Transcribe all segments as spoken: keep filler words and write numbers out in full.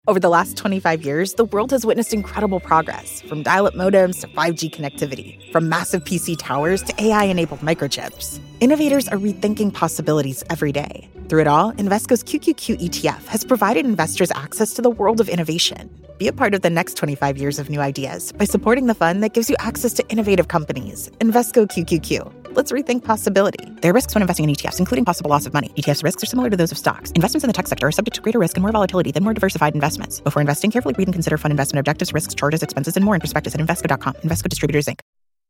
Over the last twenty-five years, the world has witnessed incredible progress, from dial-up modems to five G connectivity, from massive P C towers to A I-enabled microchips. Innovators are rethinking possibilities every day. Through it all, Invesco's Q Q Q E T F has provided investors access to the world of innovation. Be a part of the next twenty-five years of new ideas by supporting the fund that gives you access to innovative companies. Invesco Q Q Q. Let's rethink possibility. There are risks when investing in E T Fs, including possible loss of money. E T Fs risks are similar to those of stocks. Investments in the tech sector are subject to greater risk and more volatility than more diversified investments. Before investing, carefully read and consider fund investment objectives, risks, charges, expenses, and more in prospectus at Invesco dot com. Invesco Distributors, Incorporated.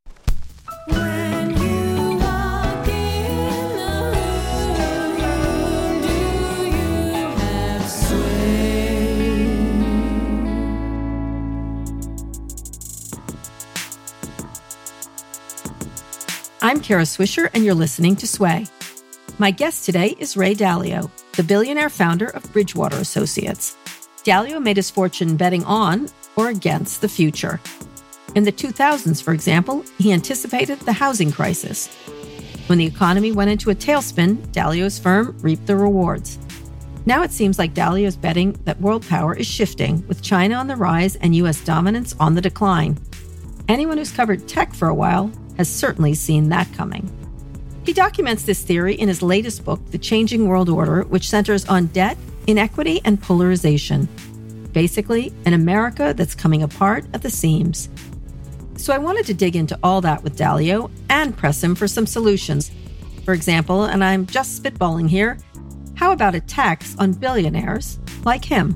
I'm Kara Swisher, and you're listening to Sway. My guest today is Ray Dalio, the billionaire founder of Bridgewater Associates. Dalio made his fortune betting on or against the future. In the two thousands, for example, he anticipated the housing crisis. When the economy went into a tailspin, Dalio's firm reaped the rewards. Now it seems like Dalio's betting that world power is shifting, with China on the rise and U S dominance on the decline. Anyone who's covered tech for a while has certainly seen that coming. He documents this theory in his latest book, The Changing World Order, which centers on debt, inequity, and polarization. Basically, an America that's coming apart at the seams. So I wanted to dig into all that with Dalio and press him for some solutions. For example, and I'm just spitballing here, how about a tax on billionaires like him?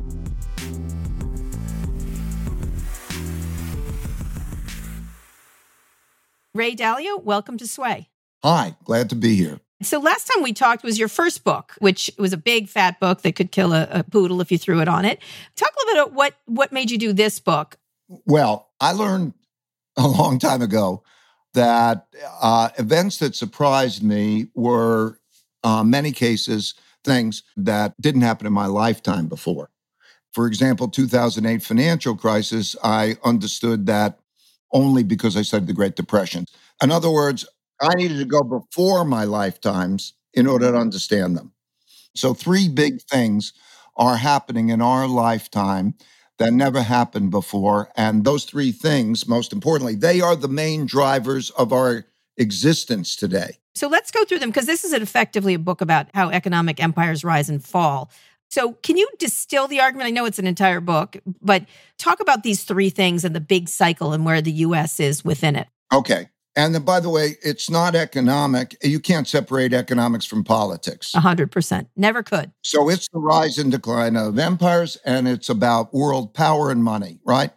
Ray Dalio, welcome to Sway. Hi, glad to be here. So last time we talked was your first book, which was a big fat book that could kill a, a poodle if you threw it on it. Talk a little bit about what, what made you do this book. Well, I learned a long time ago that uh, events that surprised me were, uh, many cases, things that didn't happen in my lifetime before. For example, two thousand eight financial crisis, I understood that only because I studied the Great Depression. In other words, I needed to go before my lifetimes in order to understand them. So three big things are happening in our lifetime that never happened before. And those three things, most importantly, they are the main drivers of our existence today. So let's go through them, because this is effectively a book about how economic empires rise and fall. So can you distill the argument? I know it's an entire book, but talk about these three things and the big cycle and where the U S is within it. Okay. And then, by the way, it's not economic. You can't separate economics from politics. A hundred percent. Never could. So it's the rise and decline of empires, and it's about world power and money, right?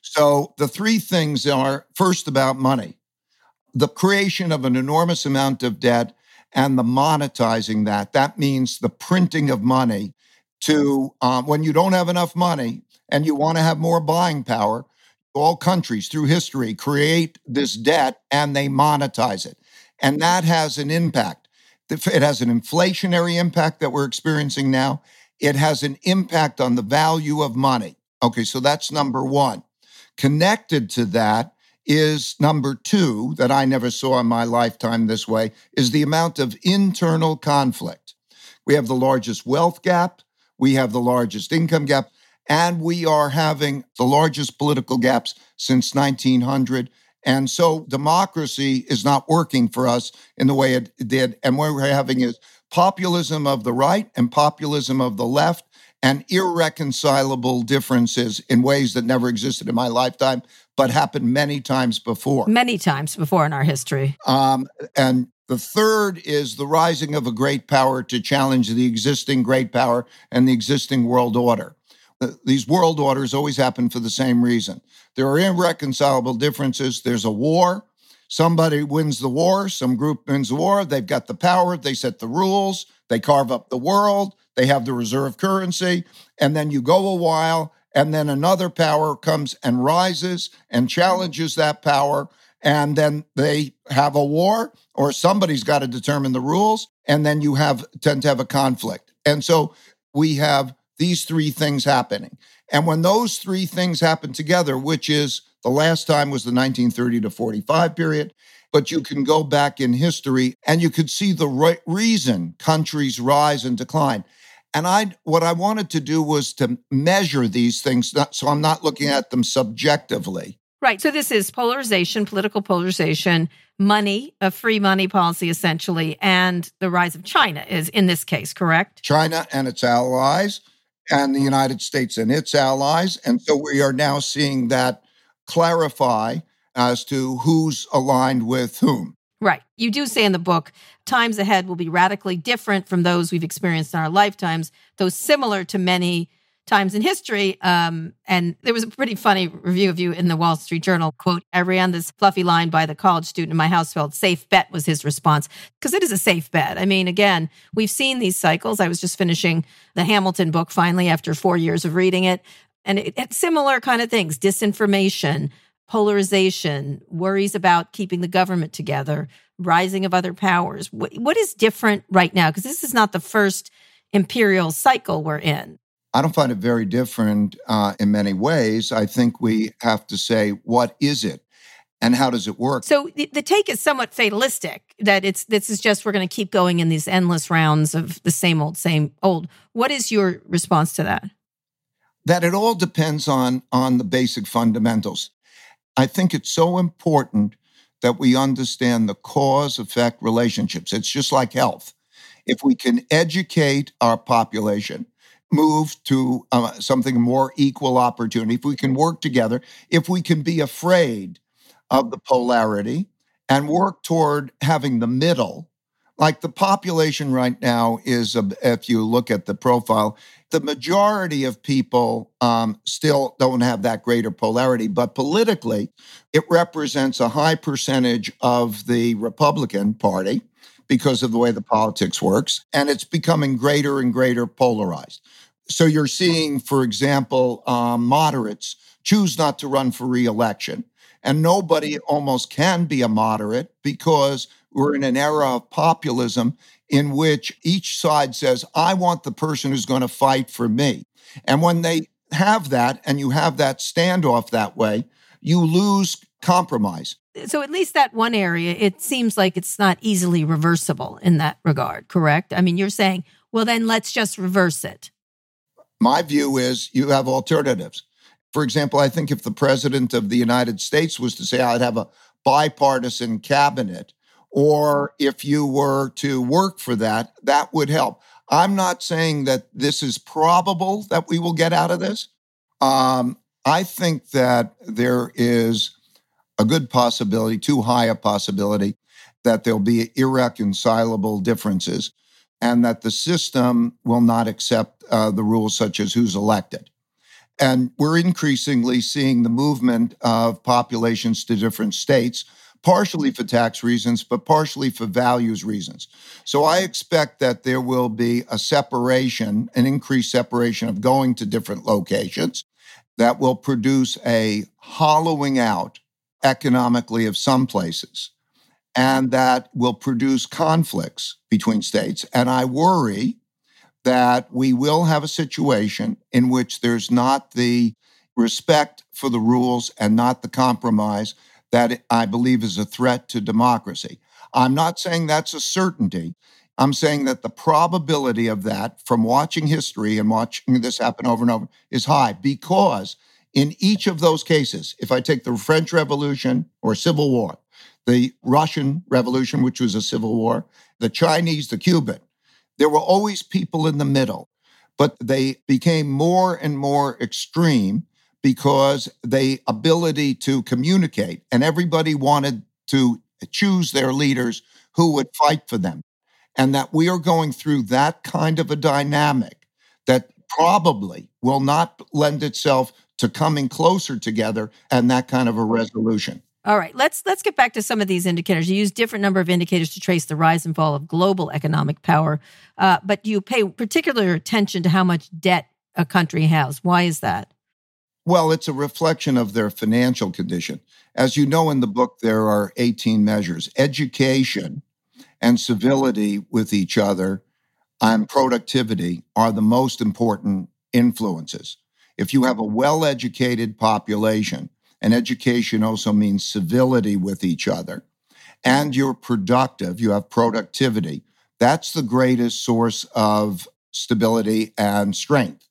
So the three things are, first, about money, the creation of an enormous amount of debt and the monetizing that. That means the printing of money to, um, when you don't have enough money and you want to have more buying power, all countries through history create this debt and they monetize it. And that has an impact. It has an inflationary impact that we're experiencing now. It has an impact on the value of money. Okay, so that's number one. Connected to that is number two, that I never saw in my lifetime this way, is the amount of internal conflict. We have the largest wealth gap. We have the largest income gap. And we are having the largest political gaps since nineteen hundred. And so democracy is not working for us in the way it did. And what we're having is populism of the right and populism of the left, and irreconcilable differences in ways that never existed in my lifetime, but happened many times before. Many times before in our history. Um, and the third is the rising of a great power to challenge the existing great power and the existing world order. These world orders always happen for the same reason. There are irreconcilable differences. There's a war. Somebody wins the war. Some group wins the war. They've got the power. They set the rules. They carve up the world. They have the reserve currency. And then you go a while, and then another power comes and rises and challenges that power. And then they have a war, or somebody's got to determine the rules. And then you have tend to have a conflict. And so we have these three things happening. And when those three things happen together, which is the last time was the nineteen thirty to forty-five period, but you can go back in history and you could see the right reason countries rise and decline. And I, what I wanted to do was to measure these things, not, so I'm not looking at them subjectively. Right. So this is polarization, political polarization, money, a free money policy, essentially, and the rise of China is in this case, correct? China and its allies, and the United States and its allies. And so we are now seeing that clarify as to who's aligned with whom. Right. You do say in the book, times ahead will be radically different from those we've experienced in our lifetimes, though similar to many times in history. Um, and there was a pretty funny review of you in the Wall Street Journal. Quote, I ran this fluffy line by the college student in my household. Safe bet was his response, because it is a safe bet. I mean, again, we've seen these cycles. I was just finishing the Hamilton book finally after four years of reading it. And it, it's similar kind of things, disinformation, polarization, worries about keeping the government together, rising of other powers. What, what is different right now? Because this is not the first imperial cycle we're in. I don't find it very different uh, in many ways. I think we have to say, what is it and how does it work? So the, the take is somewhat fatalistic, that it's this is just we're going to keep going in these endless rounds of the same old, same old. What is your response to that? That it all depends on, on the basic fundamentals. I think it's so important that we understand the cause-effect relationships. It's just like health. If we can educate our population, move to uh, something more equal opportunity, if we can work together, if we can be afraid of the polarity and work toward having the middle, like the population right now is, uh, if you look at the profile, the majority of people um, still don't have that greater polarity, but politically, it represents a high percentage of the Republican Party because of the way the politics works, and it's becoming greater and greater polarized. So you're seeing, for example, um, moderates choose not to run for re-election, and nobody almost can be a moderate because we're in an era of populism in which each side says, I want the person who's going to fight for me. And when they have that, and you have that standoff that way, you lose compromise. So at least that one area, it seems like it's not easily reversible in that regard, correct? I mean, you're saying, well, then let's just reverse it. My view is you have alternatives. For example, I think if the president of the United States was to say, I'd have a bipartisan cabinet, or if you were to work for that, that would help. I'm not saying that this is probable that we will get out of this. Um, I think that there is a good possibility, too high a possibility, that there'll be irreconcilable differences and that the system will not accept uh, the rules such as who's elected. And we're increasingly seeing the movement of populations to different states, partially for tax reasons, but partially for values reasons. So I expect that there will be a separation, an increased separation of going to different locations that will produce a hollowing out economically of some places, and that will produce conflicts between states. And I worry that we will have a situation in which there's not the respect for the rules and not the compromise that I believe is a threat to democracy. I'm not saying that's a certainty. I'm saying that the probability of that, from watching history and watching this happen over and over, is high, because in each of those cases, if I take the French Revolution or Civil War, the Russian Revolution, which was a civil war, the Chinese, the Cuban, there were always people in the middle, but they became more and more extreme because the ability to communicate, and everybody wanted to choose their leaders who would fight for them. And that we are going through that kind of a dynamic that probably will not lend itself to coming closer together and that kind of a resolution. All right, let's let's get back to some of these indicators. You use different number of indicators to trace the rise and fall of global economic power, uh, but you pay particular attention to how much debt a country has. Why is that? Well, it's a reflection of their financial condition. As you know in the book, there are eighteen measures. Education and civility with each other and productivity are the most important influences. If you have a well-educated population, and education also means civility with each other, and you're productive, you have productivity, that's the greatest source of stability and strength.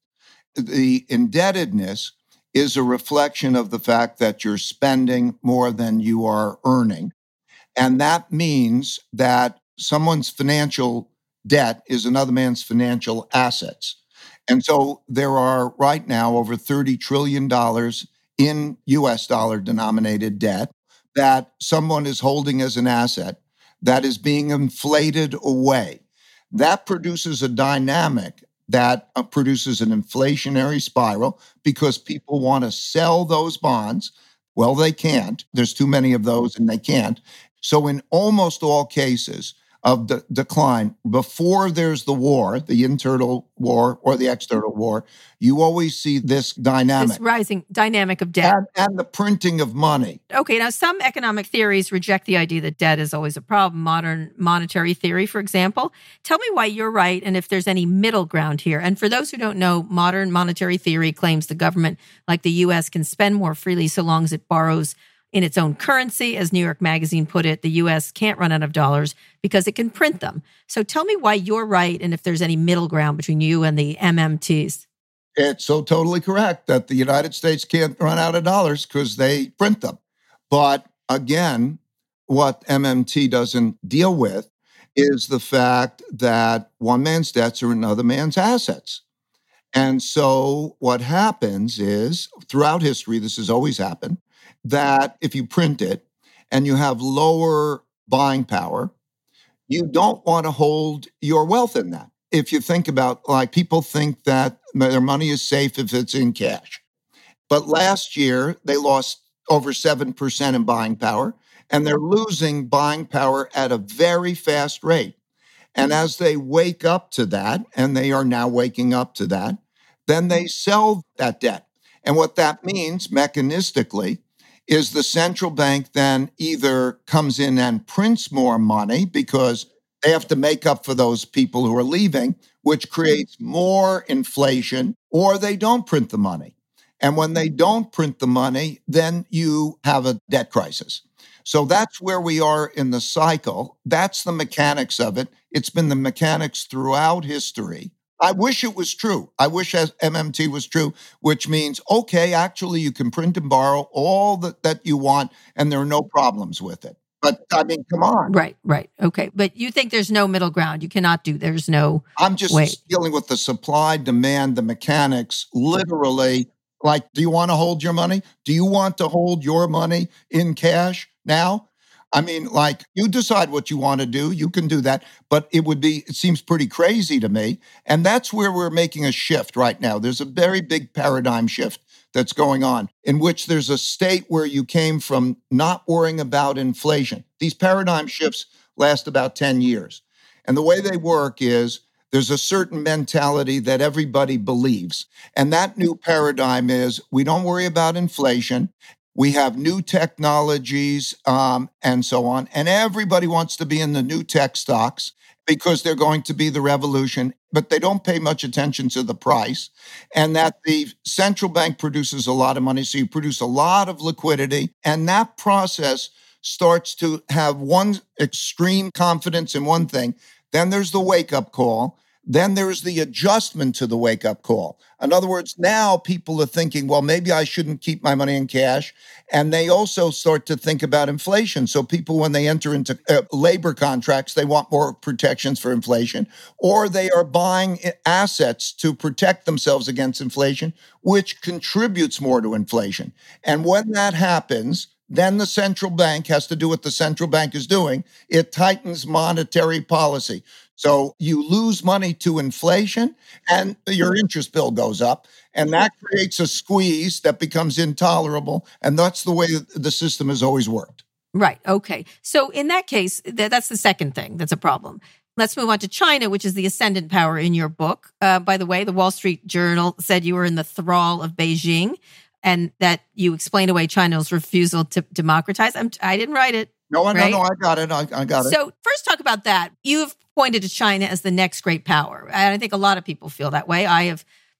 The indebtedness is a reflection of the fact that you're spending more than you are earning. And that means that someone's financial debt is another man's financial assets. And so there are right now over thirty trillion dollars in U S dollar denominated debt that someone is holding as an asset that is being inflated away. That produces a dynamic that uh, produces an inflationary spiral because people want to sell those bonds. Well, they can't. There's too many of those and they can't. So in almost all cases of the decline, before there's the war, the internal war or the external war, you always see this dynamic. This rising dynamic of debt. And, and the printing of money. Okay, now some economic theories reject the idea that debt is always a problem. Modern monetary theory, for example. Tell me why you're right and if there's any middle ground here. And for those who don't know, modern monetary theory claims the government, like the U S, can spend more freely so long as it borrows in its own currency. As New York Magazine put it, the U S can't run out of dollars because it can print them. So tell me why you're right and if there's any middle ground between you and the M M Ts. It's so totally correct that the United States can't run out of dollars because they print them. But again, what M M T doesn't deal with is the fact that one man's debts are another man's assets. And so what happens is, throughout history, this has always happened, that if you print it and you have lower buying power, you don't want to hold your wealth in that. If you think about, like, people think that their money is safe if it's in cash. But last year, they lost over seven percent in buying power, and they're losing buying power at a very fast rate. And as they wake up to that, and they are now waking up to that, then they sell that debt. And what that means mechanistically is the central bank then either comes in and prints more money because they have to make up for those people who are leaving, which creates more inflation, or they don't print the money. And when they don't print the money, then you have a debt crisis. So that's where we are in the cycle. That's the mechanics of it. It's been the mechanics throughout history. I wish it was true. I wish M M T was true, which means, okay, actually you can print and borrow all that, that you want and there are no problems with it. But I mean, come on. Right, right. Okay. But you think there's no middle ground. You cannot do, there's no I'm just way. dealing with the supply, demand, the mechanics, literally. Like, do you want to hold your money? Do you want to hold your money in cash now? I mean, like, you decide what you want to do. You can do that. But it would be, it seems pretty crazy to me. And that's where we're making a shift right now. There's a very big paradigm shift that's going on, in which there's a state where you came from not worrying about inflation. These paradigm shifts last about ten years. And the way they work is there's a certain mentality that everybody believes. And that new paradigm is we don't worry about inflation. We have new technologies um, and so on. And everybody wants to be in the new tech stocks because they're going to be the revolution, but they don't pay much attention to the price. And that the central bank produces a lot of money, so you produce a lot of liquidity. And that process starts to have one extreme confidence in one thing. Then there's the wake-up call. Then there's the adjustment to the wake-up call. In other words, now people are thinking, well, maybe I shouldn't keep my money in cash. And they also start to think about inflation. So people, when they enter into uh, labor contracts, they want more protections for inflation, or they are buying assets to protect themselves against inflation, which contributes more to inflation. And when that happens, then the central bank has to do what the central bank is doing. It tightens monetary policy. So you lose money to inflation and your interest bill goes up, and that creates a squeeze that becomes intolerable. And that's the way the system has always worked. Right. Okay. So in that case, th- that's the second thing that's a problem. Let's move on to China, which is the ascendant power in your book. Uh, by the way, the Wall Street Journal said you were in the thrall of Beijing and that you explained away China's refusal to democratize. I'm, I didn't write it. No, right? no, no, I got it. I, I got it. So first talk about that. You've pointed to China as the next great power. And I think a lot of people feel that way. I have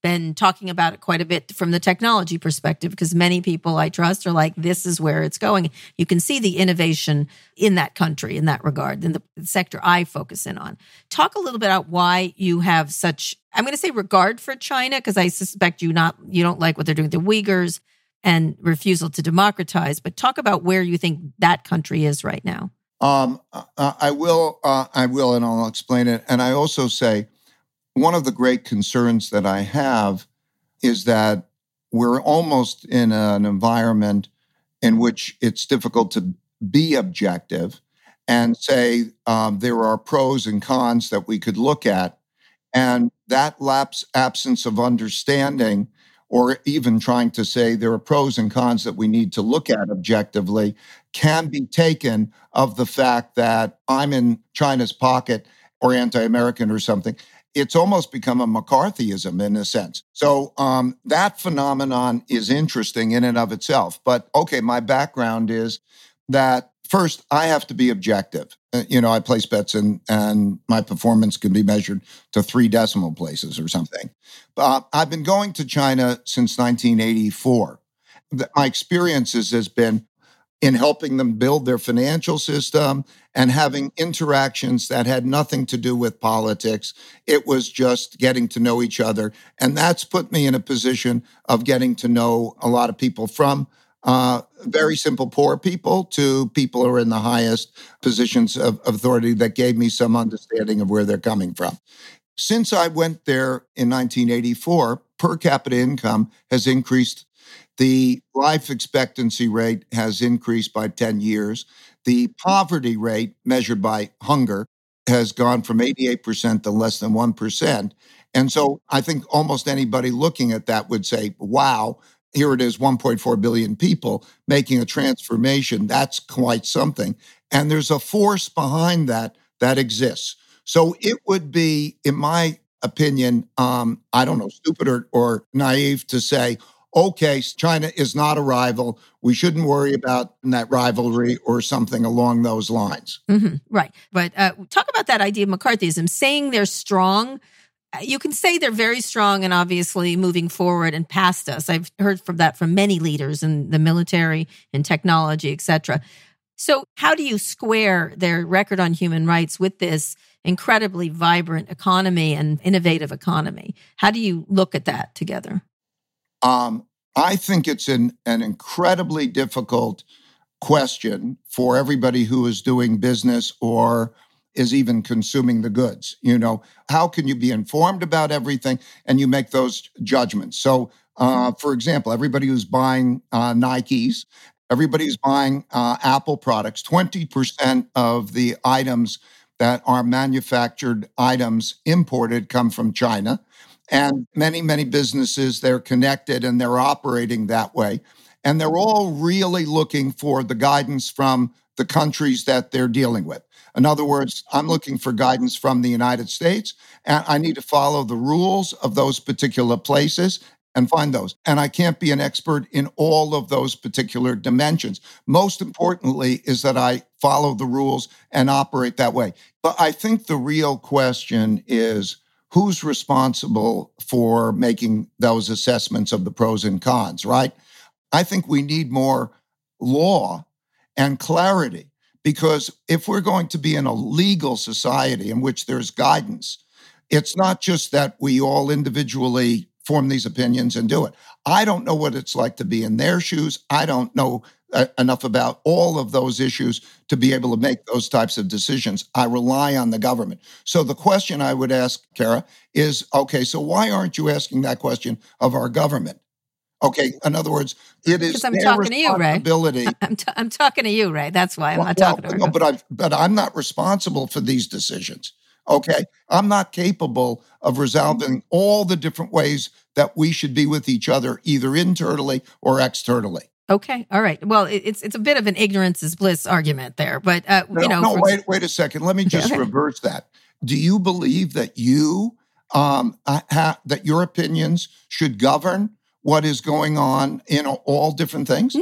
been talking about it quite a bit from the technology perspective, because many people I trust are like, this is where it's going. You can see the innovation in that country in that regard, in the sector I focus in on. Talk a little bit about why you have such, I'm going to say regard for China, because I suspect you not you don't like what they're doing with the Uyghurs and refusal to democratize, but talk about where you think that country is right now. Um, uh, I will, uh, I will, and I'll explain it. And I also say, one of the great concerns that I have is that we're almost in an environment in which it's difficult to be objective and say um, there are pros and cons that we could look at. And that lapse, absence of understanding, or even trying to say there are pros and cons that we need to look at objectively, can be taken of the fact that I'm in China's pocket or anti-American or something. It's almost become a McCarthyism in a sense. So um, that phenomenon is interesting in and of itself. But okay, my background is that first, I have to be objective. Uh, you know, I place bets and, and my performance can be measured to three decimal places or something. Uh, I've been going to China since nineteen eighty-four. The, my experiences has been in helping them build their financial system and having interactions that had nothing to do with politics. It was just getting to know each other. And that's put me in a position of getting to know a lot of people, from uh, very simple poor people to people who are in the highest positions of authority, that gave me some understanding of where they're coming from. Since I went there in nineteen eighty-four, per capita income has increased. The life expectancy rate has increased by ten years. The poverty rate, measured by hunger, has gone from eighty-eight percent to less than one percent. And so I think almost anybody looking at that would say, wow, here it is, one point four billion people making a transformation. That's quite something. And there's a force behind that that exists. So it would be, in my opinion, um, I don't know, stupid or, or naive to say, okay, China is not a rival. We shouldn't worry about that rivalry or something along those lines. Mm-hmm, right. But uh, talk about that idea of McCarthyism, saying they're strong. You can say they're very strong and obviously moving forward and past us. I've heard from that from many leaders in the military and technology, et cetera. So how do you square their record on human rights with this incredibly vibrant economy and innovative economy? How do you look at that together? Um, I think it's an, an incredibly difficult question for everybody who is doing business or is even consuming the goods. You know, how can you be informed about everything and you make those judgments? So, uh, for example, everybody who's buying uh, Nikes, everybody who's buying uh, Apple products, twenty percent of the items that are manufactured items imported come from China. And many, many businesses, they're connected and they're operating that way. And they're all really looking for the guidance from the countries that they're dealing with. In other words, I'm looking for guidance from the United States, and I need to follow the rules of those particular places and find those. And I can't be an expert in all of those particular dimensions. Most importantly is that I follow the rules and operate that way. But I think the real question is, who's responsible for making those assessments of the pros and cons, right? I think we need more law and clarity, because if we're going to be in a legal society in which there's guidance, it's not just that we all individually form these opinions and do it. I don't know what it's like to be in their shoes. I don't know uh, enough about all of those issues to be able to make those types of decisions. I rely on the government. So the question I would ask, Kara, is, okay, so why aren't you asking that question of our government? Okay, in other words, it is I'm their talking to you, Ray. responsibility. I'm, t- I'm talking to you, Ray. That's why I'm Well, not well, talking to no, her. but I've, but I'm not responsible for these decisions. Okay, I'm not capable of resolving all the different ways that we should be with each other, either internally or externally. Okay, all right. Well, it, it's it's a bit of an ignorance is bliss argument there, but uh, No, you know. no, for- wait, wait a second. Let me just Okay. reverse that. Do you believe that you um, ha- that your opinions should govern what is going on in all different things? No,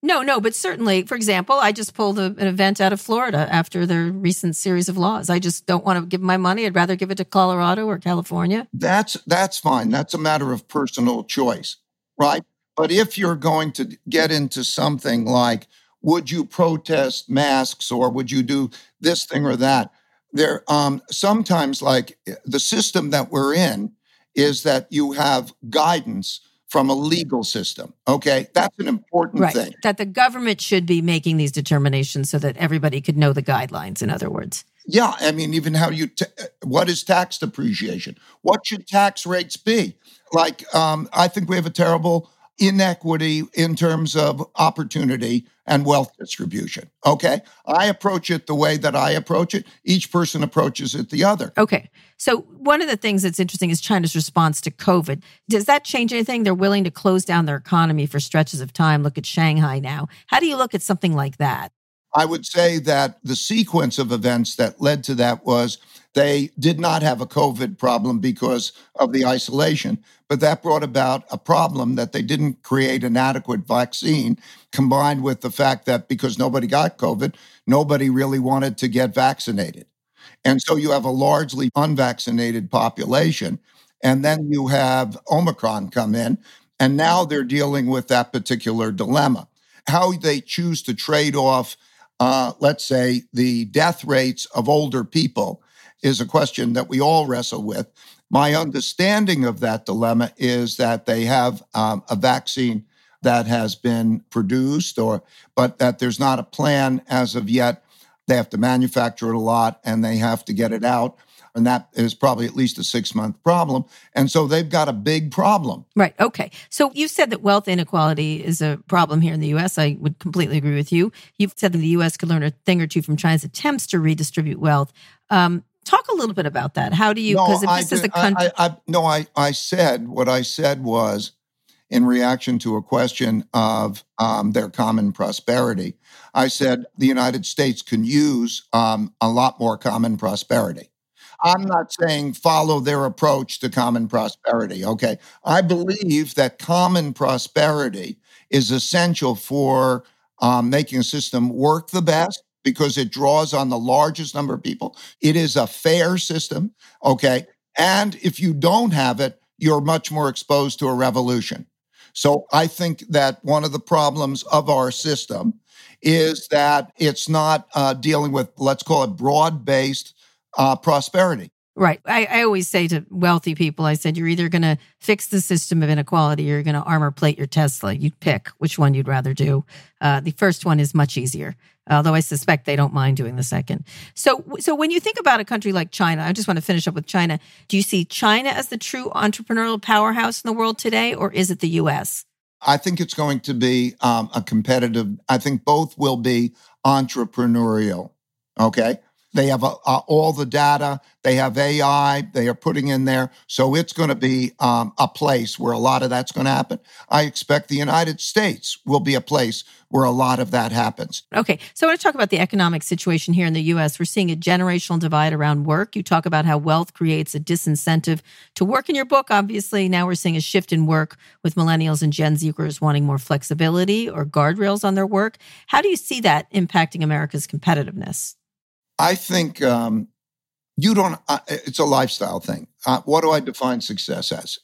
No, no, but certainly, for example, I just pulled a, an event out of Florida after their recent series of laws. I just don't want to give my money. I'd rather give it to Colorado or California. That's that's fine. That's a matter of personal choice, right? But if you're going to get into something like, would you protest masks or would you do this thing or that? There, um, sometimes, like the system that we're in is that you have guidance from a legal system. Okay, that's an important right. thing. That the government should be making these determinations so that everybody could know the guidelines, in other words. Yeah, I mean, even how you, t- what is tax depreciation? What should tax rates be? Like, um, I think we have a terrible inequity in terms of opportunity and wealth distribution. Okay, I approach it the way that I approach it. Each person approaches it the other. Okay, so one of the things that's interesting is China's response to COVID. Does that change anything? They're willing to close down their economy for stretches of time. Look at Shanghai now. How do you look at something like that? I would say that the sequence of events that led to that was they did not have a COVID problem because of the isolation, but that brought about a problem that they didn't create an adequate vaccine, combined with the fact that because nobody got COVID, nobody really wanted to get vaccinated. And so you have a largely unvaccinated population. And then you have Omicron come in, and now they're dealing with that particular dilemma. How they choose to trade off, uh, let's say, the death rates of older people is a question that we all wrestle with. My understanding of that dilemma is that they have um, a vaccine that has been produced, or but that there's not a plan as of yet. They have to manufacture it a lot, and they have to get it out. And that is probably at least a six-month problem. And so they've got a big problem. Right. Okay. So you said that wealth inequality is a problem here in the U S. I would completely agree with you. You've said that the U S could learn a thing or two from China's attempts to redistribute wealth. Um, talk a little bit about that. How do you, because no, if this is a country... I, I, no, I, I said, what I said was, in reaction to a question of um, their common prosperity, I said the United States can use um, a lot more common prosperity. I'm not saying follow their approach to common prosperity, okay? I believe that common prosperity is essential for um, making a system work the best because it draws on the largest number of people. It is a fair system, okay? And if you don't have it, you're much more exposed to a revolution. So I think that one of the problems of our system is that it's not uh, dealing with, let's call it broad-based uh, prosperity. Right. I, I always say to wealthy people, I said, you're either going to fix the system of inequality or you're going to armor plate your Tesla. You pick which one you'd rather do. Uh, the first one is much easier, although I suspect they don't mind doing the second. So, so when you think about a country like China, I just want to finish up with China. Do you see China as the true entrepreneurial powerhouse in the world today, or is it the U S? I think it's going to be um, a competitive, I think both will be entrepreneurial, okay? They have uh, all the data. They have A I. They are putting in there. So it's going to be um, a place where a lot of that's going to happen. I expect the United States will be a place where a lot of that happens. Okay. So I want to talk about the economic situation here in the U S. We're seeing a generational divide around work. You talk about how wealth creates a disincentive to work in your book. Obviously, now we're seeing a shift in work with millennials and Gen Zers wanting more flexibility or guardrails on their work. How do you see that impacting America's competitiveness? I think um, you don't, uh, it's a lifestyle thing. Uh, what do I define success as?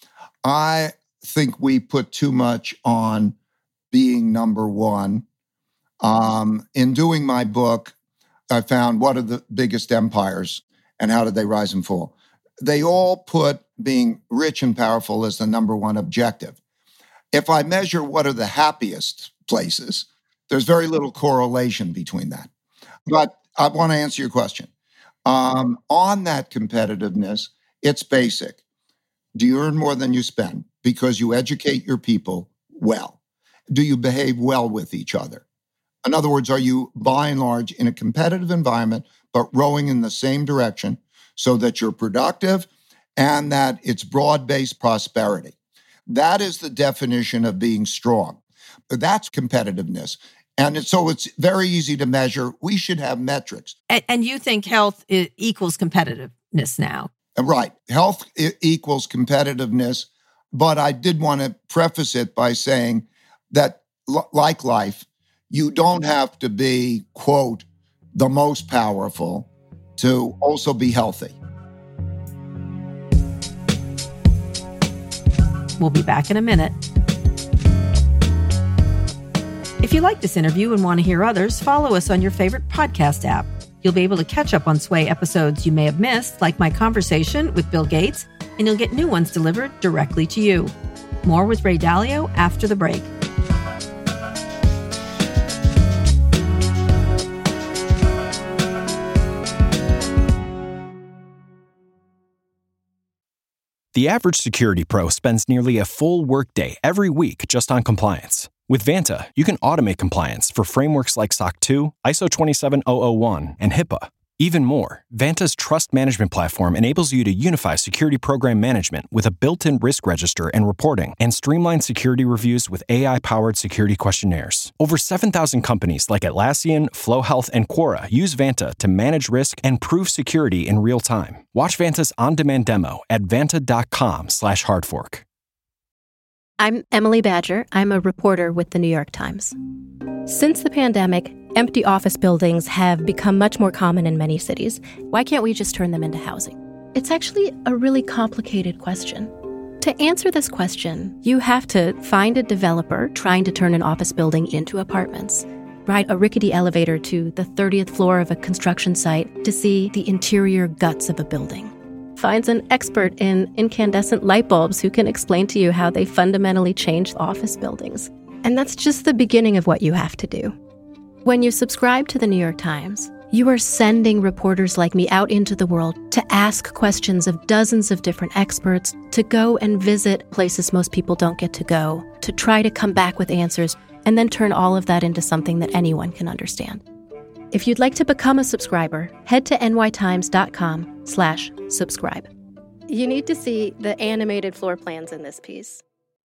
I think we put too much on being number one. Um, in doing my book, I found what are the biggest empires and how did they rise and fall? They all put being rich and powerful as the number one objective. If I measure what are the happiest places, there's very little correlation between that. But I want to answer your question. Um, on that competitiveness, it's basic. Do you earn more than you spend because you educate your people well? Do you behave well with each other? In other words, are you, by and large, in a competitive environment, but rowing in the same direction so that you're productive and that it's broad-based prosperity? That is the definition of being strong. That's competitiveness. And it's, so it's very easy to measure. We should have metrics. And, and you think health equals competitiveness now? Right. Health equals competitiveness. But I did want to preface it by saying that l- like life, you don't have to be, quote, the most powerful to also be healthy. We'll be back in a minute. If you like this interview and want to hear others, follow us on your favorite podcast app. You'll be able to catch up on Sway episodes you may have missed, like my conversation with Bill Gates, and you'll get new ones delivered directly to you. More with Ray Dalio after the break. The average security pro spends nearly a full workday every week just on compliance. With Vanta, you can automate compliance for frameworks like S O C two, I S O twenty-seven thousand one, and HIPAA. Even more, Vanta's trust management platform enables you to unify security program management with a built-in risk register and reporting, and streamline security reviews with A I-powered security questionnaires. Over seven thousand companies like Atlassian, Flow Health, and Quora use Vanta to manage risk and prove security in real time. Watch Vanta's on-demand demo at vanta.com slash hardfork. I'm Emily Badger. I'm a reporter with the New York Times. Since the pandemic, empty office buildings have become much more common in many cities. Why can't we just turn them into housing? It's actually a really complicated question. To answer this question, you have to find a developer trying to turn an office building into apartments, ride a rickety elevator to the thirtieth floor of a construction site to see the interior guts of a building. Finds an expert in incandescent light bulbs who can explain to you how they fundamentally change office buildings. And that's just the beginning of what you have to do. When you subscribe to the New York Times, you are sending reporters like me out into the world to ask questions of dozens of different experts, to go and visit places most people don't get to go, to try to come back with answers, and then turn all of that into something that anyone can understand. If you'd like to become a subscriber, head to nytimes.com slash subscribe. You need to see the animated floor plans in this piece.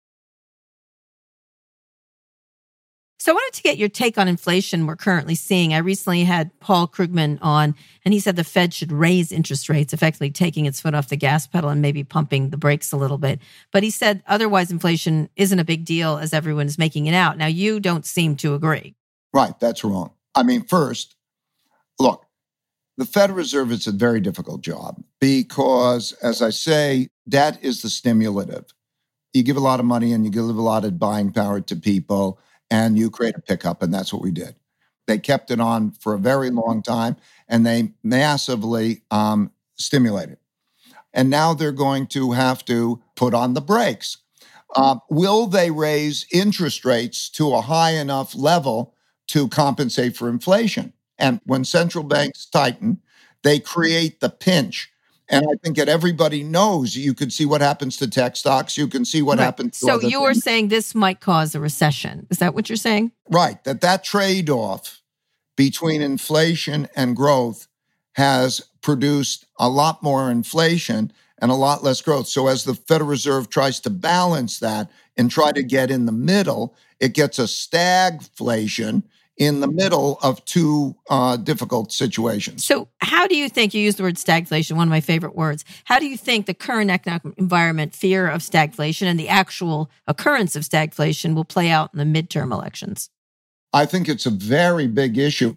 So I wanted to get your take on inflation we're currently seeing. I recently had Paul Krugman on, and he said the Fed should raise interest rates, effectively taking its foot off the gas pedal and maybe pumping the brakes a little bit. But he said otherwise inflation isn't a big deal as everyone is making it out. Now, you don't seem to agree. Right, that's wrong. I mean, first, look, the Federal Reserve is a very difficult job because, as I say, debt is the stimulative. You give a lot of money and you give a lot of buying power to people and you create a pickup, and that's what we did. They kept it on for a very long time and they massively um, stimulated. And now they're going to have to put on the brakes. Uh, will they raise interest rates to a high enough level to compensate for inflation? And when central banks tighten, they create the pinch. And I think that everybody knows, you could see what happens to tech stocks. You can see what right. happens to So other you're things. saying this might cause a recession. Is that what you're saying? Right. That that trade-off between inflation and growth has produced a lot more inflation and a lot less growth. So as the Federal Reserve tries to balance that and try to get in the middle, it gets a stagflation in the middle of two uh, difficult situations. So how do you think, you use the word stagflation, one of my favorite words, how do you think the current economic environment, fear of stagflation, and the actual occurrence of stagflation will play out in the midterm elections? I think it's a very big issue,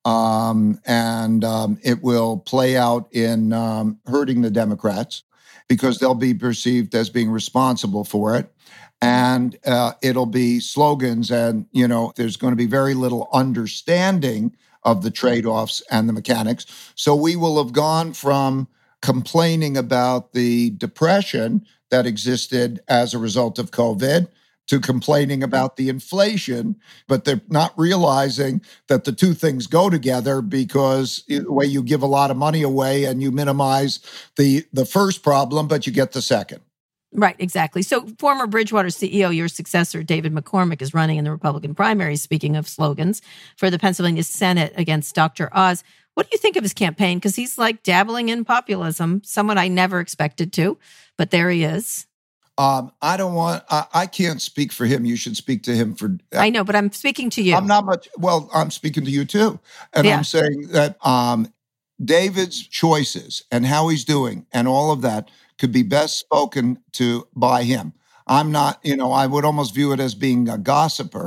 um, and um, it will play out in um, hurting the Democrats because they'll be perceived as being responsible for it. And uh, it'll be slogans, and, you know, there's going to be very little understanding of the trade-offs and the mechanics. So we will have gone from complaining about the depression that existed as a result of COVID to complaining about the inflation, but they're not realizing that the two things go together because the way you give a lot of money away and you minimize the, the first problem, but you get the second. Right, exactly. So former Bridgewater C E O, your successor, David McCormick, is running in the Republican primaries, speaking of slogans, for the Pennsylvania Senate against Doctor Oz. What do you think of his campaign? Because he's like dabbling in populism, someone I never expected to, but there he is. Um, I don't want, I, I can't speak for him. You should speak to him for. Uh, I know, but I'm speaking to you. I'm not much, well, I'm speaking to you too. And Yeah. I'm saying that um, David's choices and how he's doing and all of that could be best spoken to by him. I'm not, you know, I would almost view it as being a gossiper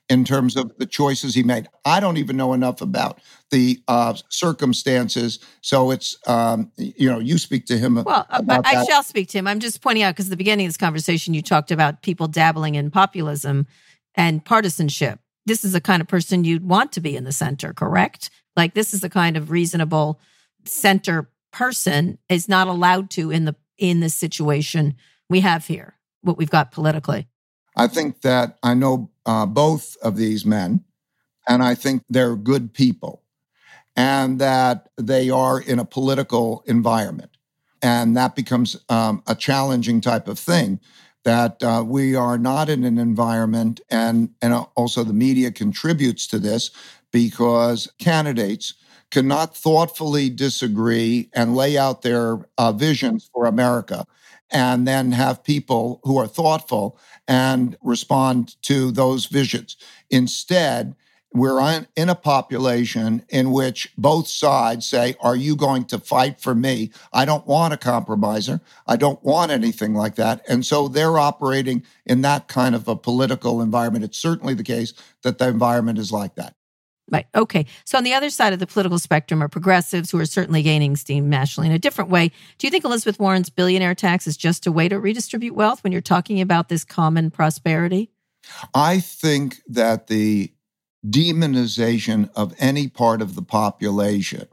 in terms of the choices he made. I don't even know enough about the uh, circumstances. So it's, um, you know, you speak to him well, about but I that. shall speak to him. I'm just pointing out, because at the beginning of this conversation, you talked about people dabbling in populism and partisanship. This is the kind of person you'd want to be in the center, correct? Like, this is the kind of reasonable center person is not allowed to in the in this situation we have here, what we've got politically. I think that I know uh, both of these men, and I think they're good people, and that they are in a political environment. And that becomes um, a challenging type of thing, that uh, we are not in an environment, and, and also the media contributes to this, because candidates cannot thoughtfully disagree and lay out their uh, visions for America, and then have people who are thoughtful and respond to those visions. Instead, we're in a population in which both sides say, are you going to fight for me? I don't want a compromiser. I don't want anything like that. And so they're operating in that kind of a political environment. It's certainly the case that the environment is like that. Right. Okay. So on the other side of the political spectrum are progressives who are certainly gaining steam nationally in a different way. Do you think Elizabeth Warren's billionaire tax is just a way to redistribute wealth when you're talking about this common prosperity? I think that the demonization of any part of the population,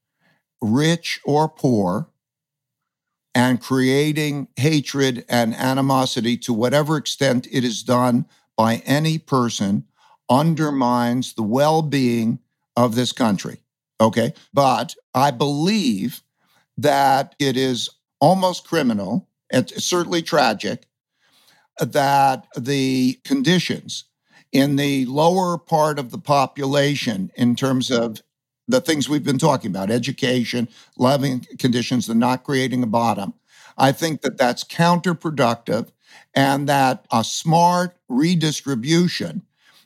rich or poor, and creating hatred and animosity to whatever extent it is done by any person undermines the well-being of this country, okay? But I believe that it is almost criminal, it's certainly tragic, that the conditions in the lower part of the population in terms of the things we've been talking about, education, living conditions, the not creating a bottom, I think that that's counterproductive, and that a smart redistribution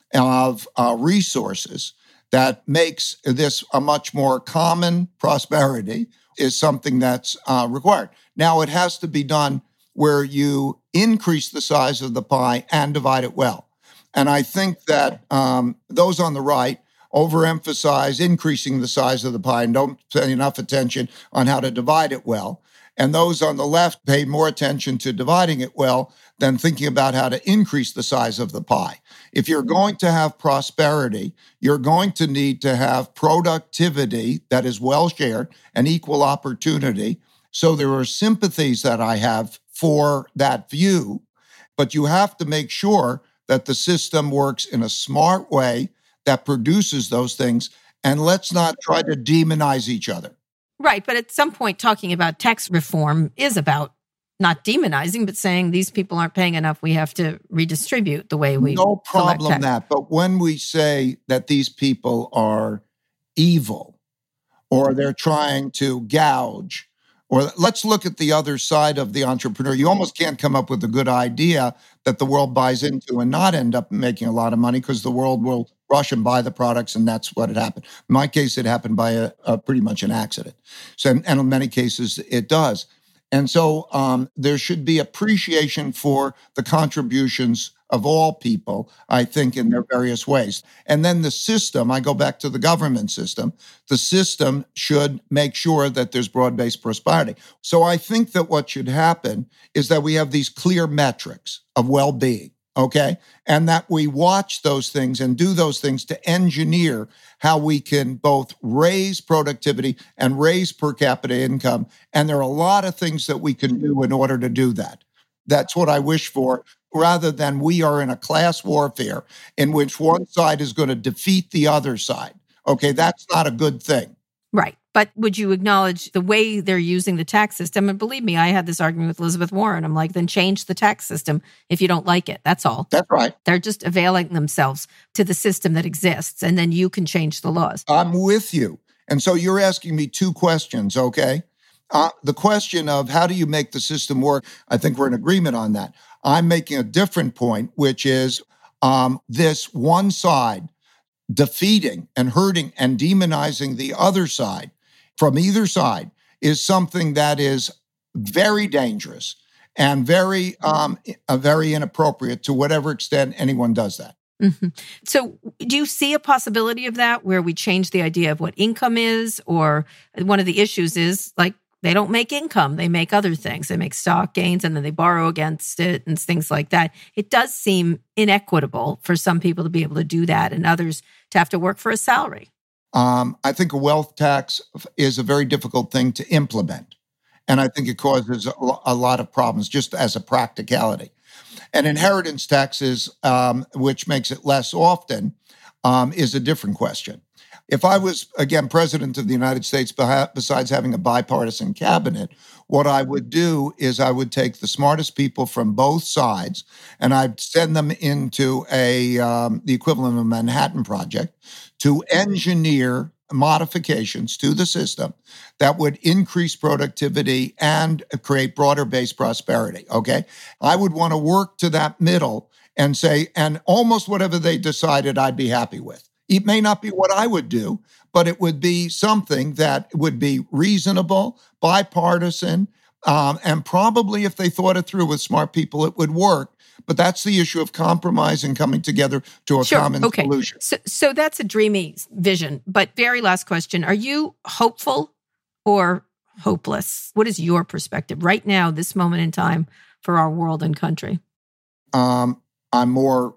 of uh, resources that makes this a much more common prosperity is something that's uh, required. Now, it has to be done where you increase the size of the pie and divide it well. And I think that um, those on the right overemphasize increasing the size of the pie and don't pay enough attention on how to divide it well. And those on the left pay more attention to dividing it well than thinking about how to increase the size of the pie. If you're going to have prosperity, you're going to need to have productivity that is well shared and equal opportunity. So there are sympathies that I have for that view, but you have to make sure that the system works in a smart way that produces those things. And let's not try to demonize each other. Right. But at some point, talking about tax reform is about not demonizing, but saying these people aren't paying enough. We have to redistribute the way we No problem tax. that. But when we say that these people are evil or they're trying to gouge, or let's look at the other side of the entrepreneur. You almost can't come up with a good idea that the world buys into and not end up making a lot of money, because the world will rush and buy the products, and that's what had happened. In my case, it happened by a, a pretty much an accident. So, and in many cases, it does. And so um, there should be appreciation for the contributions of all people, I think, in their various ways. And then the system, I go back to the government system, the system should make sure that there's broad-based prosperity. So I think that what should happen is that we have these clear metrics of well-being, okay? And that we watch those things and do those things to engineer how we can both raise productivity and raise per capita income. And there are a lot of things that we can do in order to do that. That's what I wish for, rather than we are in a class warfare in which one side is going to defeat the other side. Okay, that's not a good thing. Right. But would you acknowledge the way they're using the tax system? And believe me, I had this argument with Elizabeth Warren. I'm like, then change the tax system if you don't like it. That's all. That's right. They're just availing themselves to the system that exists, and then you can change the laws. I'm with you. And so you're asking me two questions, okay? Uh, the question of how do you make the system work, I think we're in agreement on that. I'm making a different point, which is um, this one side defeating and hurting and demonizing the other side from either side is something that is very dangerous and very, um, uh, very inappropriate to whatever extent anyone does that. Mm-hmm. So do you see a possibility of that where we change the idea of what income is? Or one of the issues is like they don't make income. They make other things. They make stock gains and then they borrow against it and things like that. It does seem inequitable for some people to be able to do that and others to have to work for a salary. Um, I think a wealth tax is a very difficult thing to implement. And I think it causes a, a lot of problems just as a practicality. And inheritance taxes, um, which makes it less often, um, is a different question. If I was, again, president of the United States, besides having a bipartisan cabinet, what I would do is I would take the smartest people from both sides and I'd send them into a um, the equivalent of a Manhattan Project to engineer modifications to the system that would increase productivity and create broader-based prosperity, okay? I would want to work to that middle and say, and almost whatever they decided, I'd be happy with. It may not be what I would do, but it would be something that would be reasonable, bipartisan, um, and probably if they thought it through with smart people, it would work. But that's the issue of compromise and coming together to a sure. common okay. solution. So, so that's a dreamy vision. But very last question. Are you hopeful or hopeless? What is your perspective right now, this moment in time for our world and country? Um, I'm more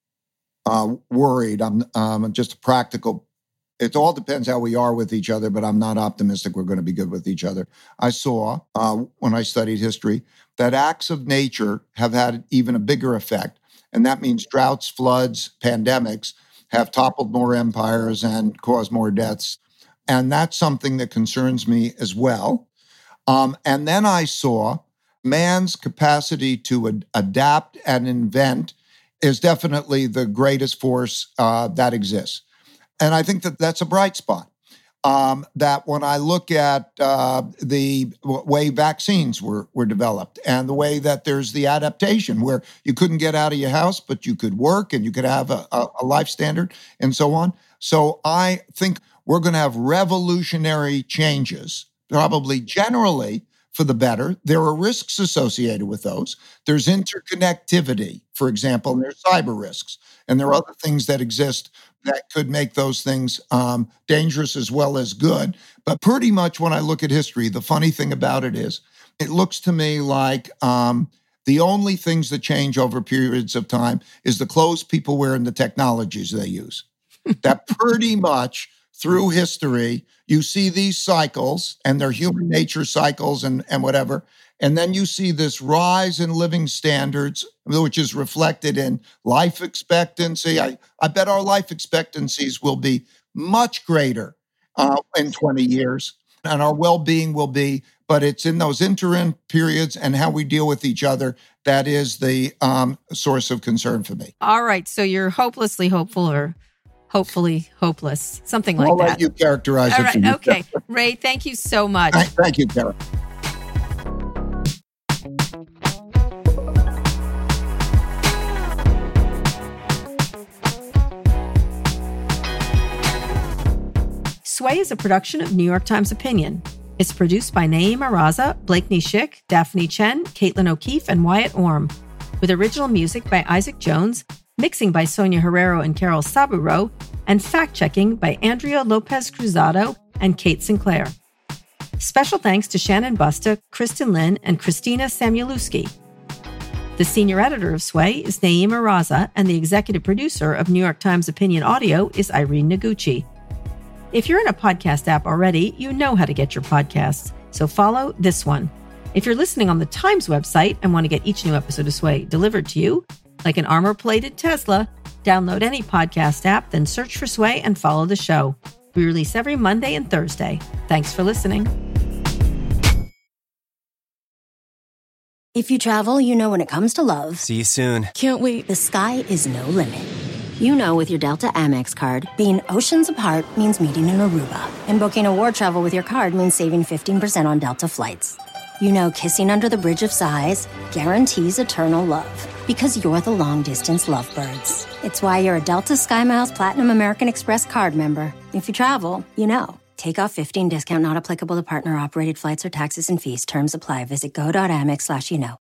uh, worried. I'm um, just a practical. It all depends how we are with each other, but I'm not optimistic we're going to be good with each other. I saw, uh, when I studied history, that acts of nature have had even a bigger effect. And that means droughts, floods, pandemics have toppled more empires and caused more deaths. And that's something that concerns me as well. Um, and then I saw man's capacity to ad- adapt and invent is definitely the greatest force uh, that exists. And I think that that's a bright spot. Um, that when I look at uh, the way vaccines were, were developed and the way that there's the adaptation where you couldn't get out of your house, but you could work and you could have a, a, a life standard and so on. So I think we're going to have revolutionary changes, probably generally for the better. There are risks associated with those. There's interconnectivity, for example, and there's cyber risks. And there are other things that exist that could make those things um, dangerous as well as good. But pretty much when I look at history, the funny thing about it is, it looks to me like um, the only things that change over periods of time is the clothes people wear and the technologies they use. That pretty much through history, you see these cycles, and they're human nature cycles and, and whatever. And then you see this rise in living standards, which is reflected in life expectancy. I, I bet our life expectancies will be much greater uh, in twenty years, and our well-being will be, but it's in those interim periods and how we deal with each other that is the um, source of concern for me. All right, so you're hopelessly hopeful or hopefully hopeless, something like I'll that. I'll let you characterize All it. right, for me. okay. Ray, thank you so much. Thank, thank you, Kara. Sway is a production of New York Times Opinion. It's produced by Naeem Araza, Blakeney Schick, Daphne Chen, Caitlin O'Keefe, and Wyatt Orm, with original music by Isaac Jones, mixing by Sonia Herrero and Carol Saburo, and fact-checking by Andrea Lopez Cruzado and Kate Sinclair. Special thanks to Shannon Busta, Kristen Lynn, and Christina Samuelewski. The senior editor of Sway is Naeem Araza, and the executive producer of New York Times Opinion Audio is Irene Noguchi. If you're in a podcast app already, you know how to get your podcasts, so follow this one. If you're listening on the Times website and want to get each new episode of Sway delivered to you, like an armor-plated Tesla, download any podcast app, then search for Sway and follow the show. We release every Monday and Thursday. Thanks for listening. If you travel, you know when it comes to love. See you soon. Can't wait. The sky is no limit. You know with your Delta Amex card, being oceans apart means meeting in Aruba. And booking a war travel with your card means saving fifteen percent on Delta flights. You know kissing under the Bridge of Sighs guarantees eternal love. Because you're the long-distance lovebirds. It's why you're a Delta SkyMiles Platinum American Express card member. If you travel, you know. Take off fifteen discount not applicable to partner-operated flights or taxes and fees. Terms apply. Visit go.amex slash you know.